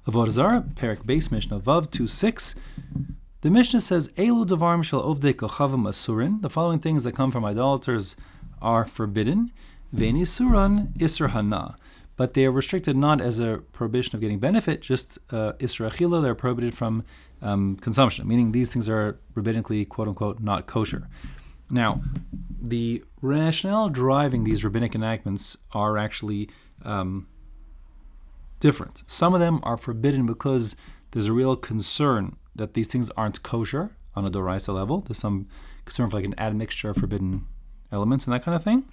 Avodah Zarah, Perek Beis, Mishnah Vav 2:6. The Mishnah says, Elu Devarim Shel Ovdei Kochavim Asurin. The following things that come from idolaters are forbidden. Ve'en Isuran Isur Hana. But they are restricted not as a prohibition of getting benefit, just Isur Achila, they're prohibited from consumption, meaning these things are rabbinically, quote-unquote, not kosher. Now, the rationale driving these rabbinic enactments are actually different. Some of them are forbidden because there's a real concern that these things aren't kosher on a doraisa level. There's some concern for like an admixture of forbidden elements and that kind of thing.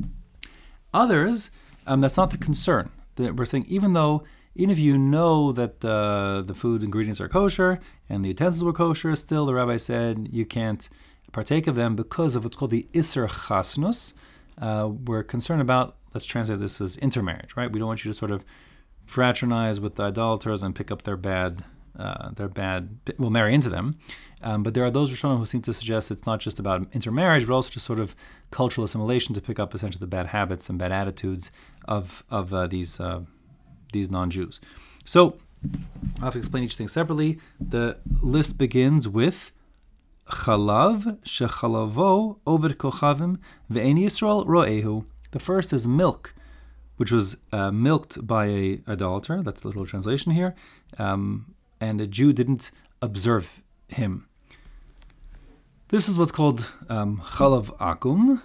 Others, that's not the concern. We're saying even if you know that the food ingredients are kosher and the utensils were kosher, still the rabbi said you can't partake of them because of what's called the Isser Chasnus. We're concerned about, let's translate this as intermarriage, right? We don't want you to sort of fraternize with the idolaters and pick up their bad, marry into them. But there are those Rishonim who seem to suggest it's not just about intermarriage, but also just sort of cultural assimilation to pick up essentially the bad habits and bad attitudes of these non-Jews. So I'll have to explain each thing separately. The list begins with Chalav shechalavo oved kochavim ve'en Yisrael ro'ehu. The first is milk, which was milked by a idolater. That's the literal translation here. And a Jew didn't observe him. This is what's called chalav akum,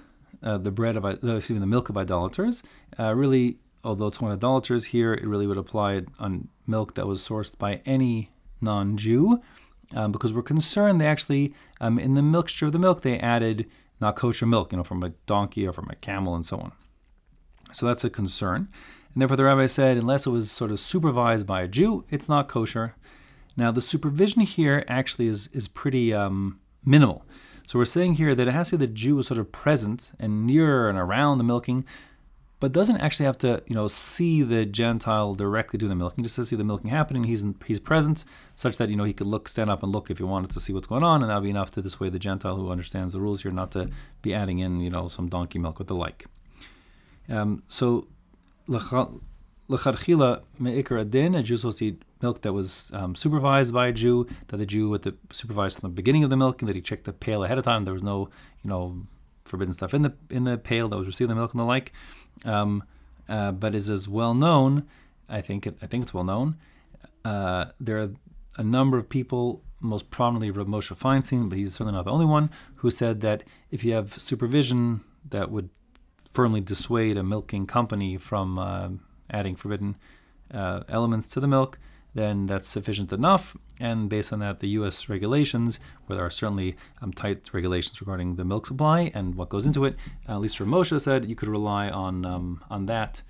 the milk of idolaters. Really, although it's one idolaters here, it really would apply on milk that was sourced by any non-Jew, because we're concerned they actually, in the mixture of the milk, they added not kosher milk, from a donkey or from a camel and so on. So that's a concern. And therefore the rabbi said, unless it was sort of supervised by a Jew, it's not kosher. Now the supervision here actually is pretty minimal. So we're saying here that it has to be the Jew who's sort of present and near and around the milking, but doesn't actually have to, see the Gentile directly do the milking. Just to see the milking happening, he's present, such that he could stand up and look if he wanted to see what's going on, and that'll be enough to dissuade the Gentile who understands the rules here not to be adding in, some donkey milk with the like. So l'chadchila me'ikar adin, a Jew is supposed to eat milk that was supervised by a Jew, that the Jew supervised from the beginning of the milk, and that he checked the pail ahead of time. There was no, forbidden stuff in the pail that was receiving the milk and the like. But is well known. I think it's well known. There are a number of people, most prominently Rav Moshe Feinstein, but he's certainly not the only one, who said that if you have supervision that would firmly dissuade a milking company from adding forbidden elements to the milk, then that's sufficient enough. And based on that, the U.S. regulations, where there are certainly tight regulations regarding the milk supply and what goes into it, at least Rav Moshe said you could rely on that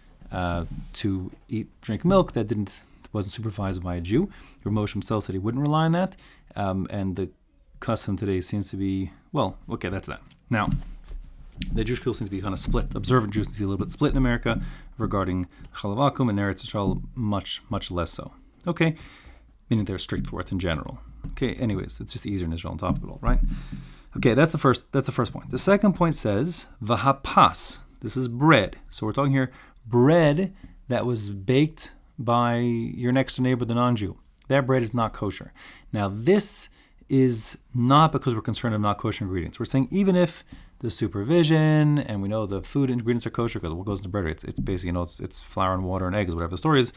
to drink milk that wasn't supervised by a Jew. Rav Moshe himself said he wouldn't rely on that, and the custom today seems to be, that's that. Now, the Jewish people seem to be kind of split. Observant Jews seem to be a little bit split in America regarding Chalav Akum, and Eretz Yisrael much, much less so. Okay, meaning they're strict for it in general. Okay, anyways, it's just easier in Israel on top of it all, right? Okay, that's the first point. The second point says Vahapas. This is bread. So we're talking here bread that was baked by your next door neighbor, the non-Jew. That bread is not kosher. Now this is not because we're concerned of not kosher ingredients. We're saying even if the supervision, and we know the food ingredients are kosher because what goes into bread, it's basically, it's flour and water and eggs, whatever the story is,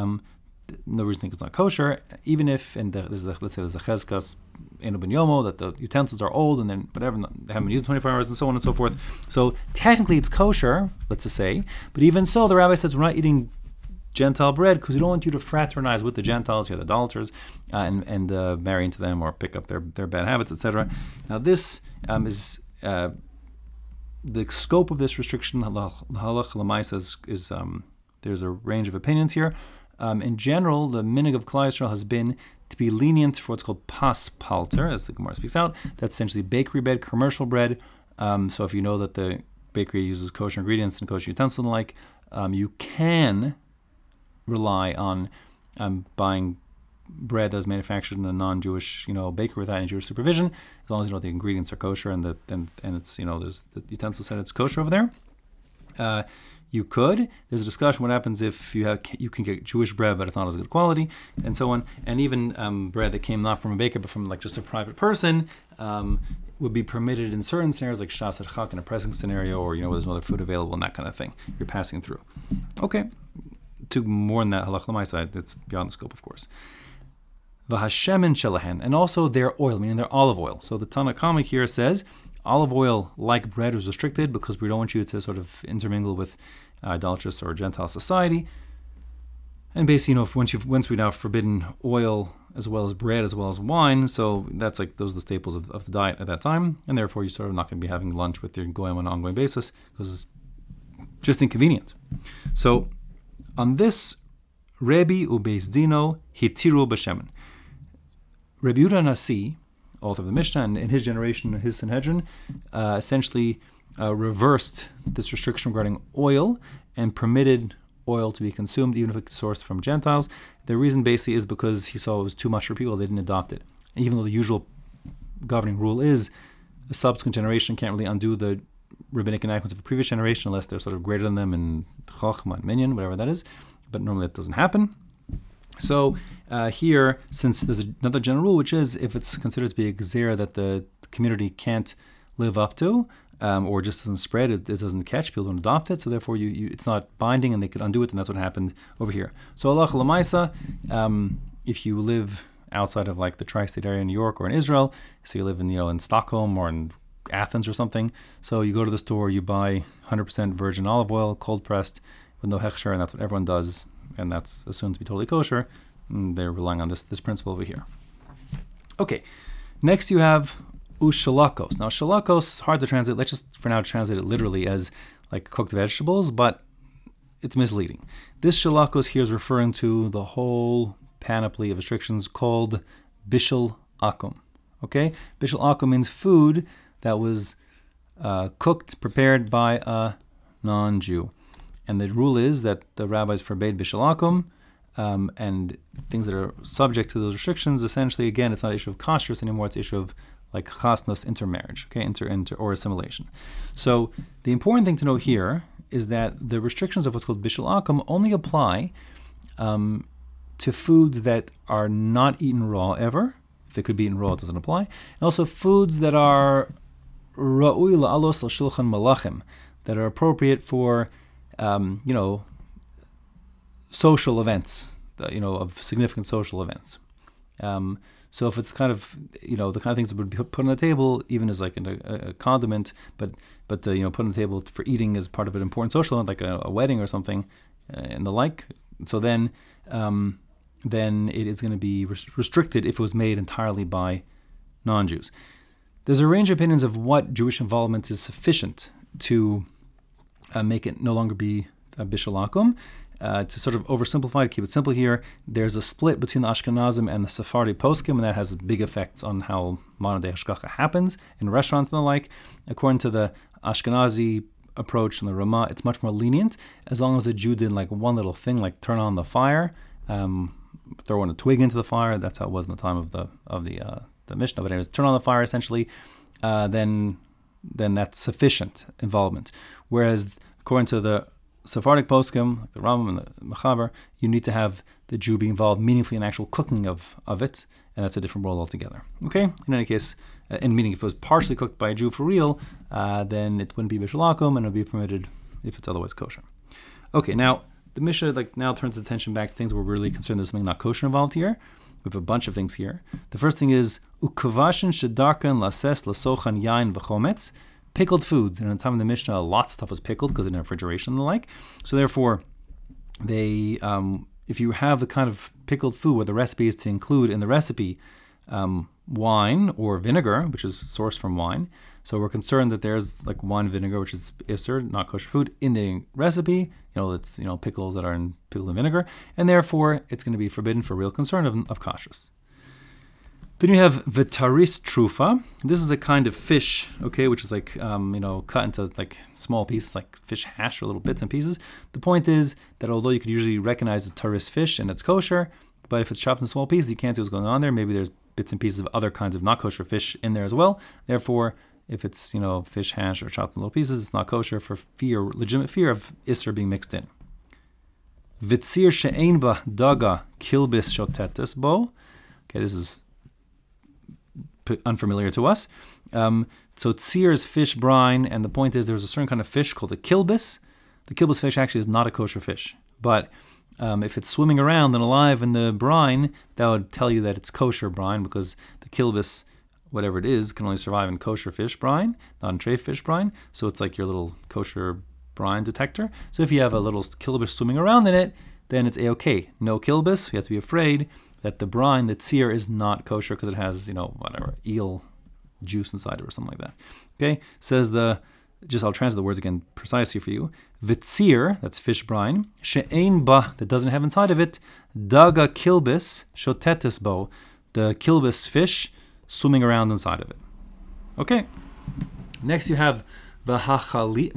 no reason to think it's not kosher, even if, let's say there's a chezkas, enu ben yomo, that the utensils are old and then whatever, they haven't been used 24 hours and so on and so forth. So technically it's kosher, let's just say, but even so, the rabbi says we're not eating Gentile bread because we don't want you to fraternize with the Gentiles, the idolaters, and marry into them or pick up their bad habits, etc. Now this is the scope of this restriction. Halach l'maisa is there's a range of opinions here. In general, the minig of Klal Yisrael has been to be lenient for what's called pas palter, as the Gemara speaks out. That's essentially bakery bread, commercial bread. So if you know that the bakery uses kosher ingredients and kosher utensils and the like, you can rely on buying bread that's manufactured in a non-Jewish, bakery without any Jewish supervision, as long as you know the ingredients are kosher and it's there's the utensils said it's kosher over there. you could. There's a discussion what happens if you can get Jewish bread, but it's not as good quality, and so on. And even bread that came not from a baker, but from like just a private person, would be permitted in certain scenarios, like shas et chak in a pressing scenario, or where there's no other food available and that kind of thing. You're passing through. Okay, to more than that, halach l'maisa, it's beyond the scope, of course. V'hashemen shelahen, and also their oil, meaning their olive oil. So the Tanna Kamma here says olive oil, like bread, was restricted because we don't want you to sort of intermingle with idolatrous or Gentile society. And basically, once we've now forbidden oil as well as bread as well as wine, so that's like those are the staples of the diet at that time, and therefore you're sort of not going to be having lunch with your goyim on an ongoing basis because it's just inconvenient. So on this, Rebbe ubeis dino hitiru b'shemen. Rebbe Yehuda Nasi, author of the Mishnah, and in his generation, his Sanhedrin, essentially reversed this restriction regarding oil and permitted oil to be consumed even if it's sourced from Gentiles. The reason basically is because he saw it was too much for people, they didn't adopt it. And even though the usual governing rule is a subsequent generation can't really undo the rabbinic enactments of a previous generation unless they're sort of greater than them in chokhmah and minyan, whatever that is. But normally that doesn't happen. So here, since there's another general rule, which is if it's considered to be a gezerah that the community can't live up to, or just doesn't spread, it doesn't catch, people don't adopt it, so therefore it's not binding and they could undo it, and that's what happened over here. So halacha l'maisa, if you live outside of like the tri-state area in New York or in Israel, so you live in Stockholm or in Athens or something, so you go to the store, you buy 100% virgin olive oil, cold pressed, with no hechsher, and that's what everyone does, and that's assumed to be totally kosher, and they're relying on this principle over here. Okay, next you have ushalakos. Now, shalakos, hard to translate. Let's just, for now, translate it literally as like cooked vegetables, but it's misleading. This shalakos here is referring to the whole panoply of restrictions called bishul akum. Okay? Bishul akum means food that was cooked, prepared by a non-Jew. And the rule is that the rabbis forbade bishul akum, and things that are subject to those restrictions, essentially, again, it's not an issue of kashrus anymore, it's an issue of like chasnos, intermarriage, okay, or assimilation. So the important thing to know here is that the restrictions of what's called bishul akum only apply to foods that are not eaten raw ever. If they could be eaten raw, it doesn't apply. And also foods that are ra'ui la'alos l'shulchan malachim, that are appropriate for, social events, of significant social events. So if it's kind of, the kind of things that would be put on the table, even as like a condiment, but put on the table for eating as part of an important social event, like a wedding or something, and the like. So then it is going to be restricted if it was made entirely by non-Jews. There's a range of opinions of what Jewish involvement is sufficient to make it no longer be a bishul akum. To sort of oversimplify, to keep it simple here, there's a split between the Ashkenazim and the Sephardi poskim, and that has big effects on how modern-day hashgacha happens in restaurants and the like. According to the Ashkenazi approach and the Ramah, it's much more lenient, as long as a Jew did like one little thing, like turn on the fire, throw a twig into the fire. That's how it was in the time of the Mishnah. But anyways, turn on the fire essentially, then that's sufficient involvement. Whereas according to the Sephardic poskim, like the Rambam and the Mechaber, you need to have the Jew be involved meaningfully in actual cooking of it, and that's a different role altogether. Okay? In any case, meaning if it was partially cooked by a Jew for real, then it wouldn't be bishul akum, and it would be permitted if it's otherwise kosher. Okay, now the Mishnah now turns its attention back to things where we're really concerned there's something not kosher involved here. We have a bunch of things here. The first thing is ukavashin shedarkan lases lasochan yain v'chometz. Pickled foods, and in the time of the Mishnah, lots of stuff was pickled because of refrigeration and the like. So therefore, they, if you have the kind of pickled food where the recipe is to include in the recipe wine or vinegar, which is sourced from wine, so we're concerned that there's like wine vinegar, which is iser, not kosher food, in the recipe. It's pickles that are pickled in vinegar, and therefore it's going to be forbidden for real concern of kashrus. Then you have vitaris trufa. This is a kind of fish, okay, which is like, cut into like small pieces, like fish hash or little bits and pieces. The point is that although you could usually recognize the taris fish and it's kosher, but if it's chopped in small pieces, you can't see what's going on there. Maybe there's bits and pieces of other kinds of not kosher fish in there as well. Therefore, If it's, fish hash or chopped in little pieces, it's not kosher for legitimate fear of Isser being mixed in. Vitzir she'ein ba daga kilbis shotetes bo. Okay, this is unfamiliar to us. So tzir is fish brine, and the point is there's a certain kind of fish called the kilbis. The kilbis fish actually is not a kosher fish, but if it's swimming around and alive in the brine, that would tell you that it's kosher brine, because the kilbis, whatever it is, can only survive in kosher fish brine, not in treif fish brine. So it's like your little kosher brine detector. So if you have a little kilbis swimming around in it, then it's a-okay. No kilbis. You have to be afraid that the brine, the tzir, is not kosher because it has, eel juice inside it or something like that. Okay, says I'll translate the words again precisely for you. Vitzir, that's fish brine, she'ein ba, that doesn't have inside of it, daga kilbis, shotetes bo, the kilbis fish swimming around inside of it. Okay, next you have v'hachilak.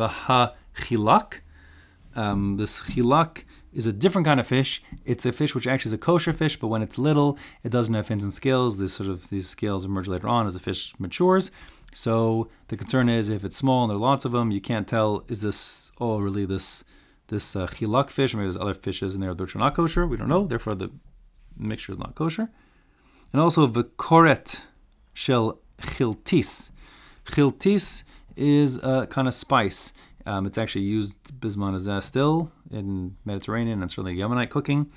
This chilak is a different kind of fish. It's a fish which actually is a kosher fish, but when it's little, it doesn't have fins and scales. These scales emerge later on as the fish matures. So the concern is if it's small and there are lots of them, you can't tell, is this really this chilak fish, or maybe there's other fishes in there which are not kosher. We don't know, therefore the mixture is not kosher. And also v'koret shel chiltis. Chiltis is a kind of spice. It's actually used bisman hazeh still in Mediterranean and certainly Yemenite cooking.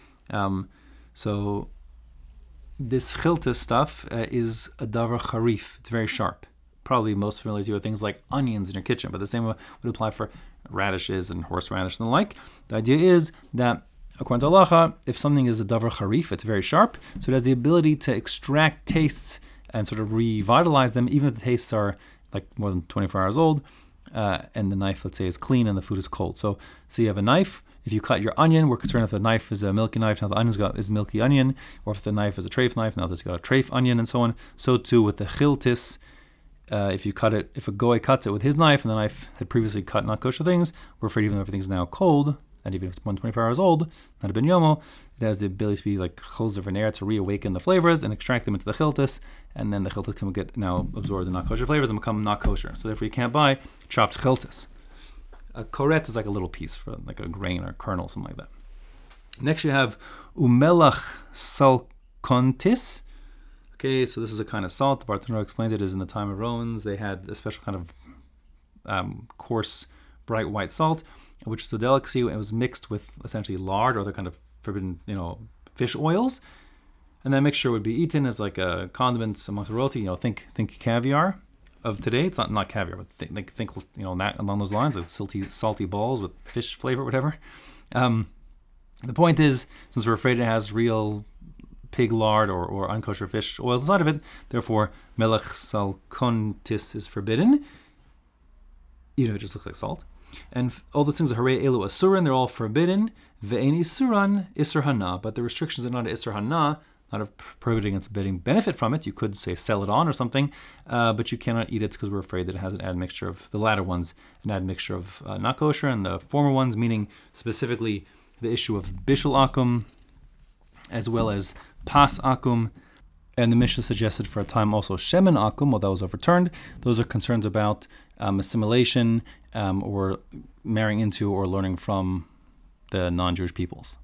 So this chiltis stuff is a davar charif. It's very sharp. Probably most familiar to you are things like onions in your kitchen, but the same would apply for radishes and horseradish and the like. The idea is that, according to halacha, if something is a davar charif, it's very sharp, so it has the ability to extract tastes and sort of revitalize them, even if the tastes are like more than 24 hours old, and the knife, let's say, is clean and the food is cold. So you have a knife. If you cut your onion, we're concerned if the knife is a milky knife, now the onion is milky onion, or if the knife is a treif knife, now it's got a treif onion, and so on. So too with the chiltis. If a goy cuts it with his knife, and the knife had previously cut not kosher things, we're afraid even though everything's now cold, and even if it's 124 hours old, not a ben yomo, it has the ability to be like chosr v'ner, to reawaken the flavors and extract them into the chiltis, and then the chiltis can get now absorb the not kosher flavors and become not kosher. So therefore you can't buy chopped chiltis. A koret is like a little piece for like a grain or a kernel, something like that. Next you have umelach salkontis. Okay, so this is a kind of salt. The Bartanura explains it is in the time of Romans. They had a special kind of coarse, bright white salt, which was a delicacy. It was mixed with essentially lard or other kind of forbidden, fish oils. And that mixture would be eaten as like a condiment amongst royalty. Think caviar of today. It's not caviar, but think that along those lines, like salty balls with fish flavor, whatever. The point is, since we're afraid it has real pig lard or unkosher fish oils inside of it, therefore melech salkontis is forbidden. It just looks like salt. And all those things are harei elu asurin, they're all forbidden. Ve'en isuran isur hana, but the restrictions are not isur hana, not of prohibiting against getting benefit from it. You could say sell it on or something, but you cannot eat it because we're afraid that it has an admixture of the latter ones, an admixture of not kosher, and the former ones, meaning specifically the issue of bishul akum, as well as pas akum, and the Mishnah suggested for a time also shemen akum, well that was overturned. Those are concerns about assimilation or marrying into or learning from the non-Jewish peoples.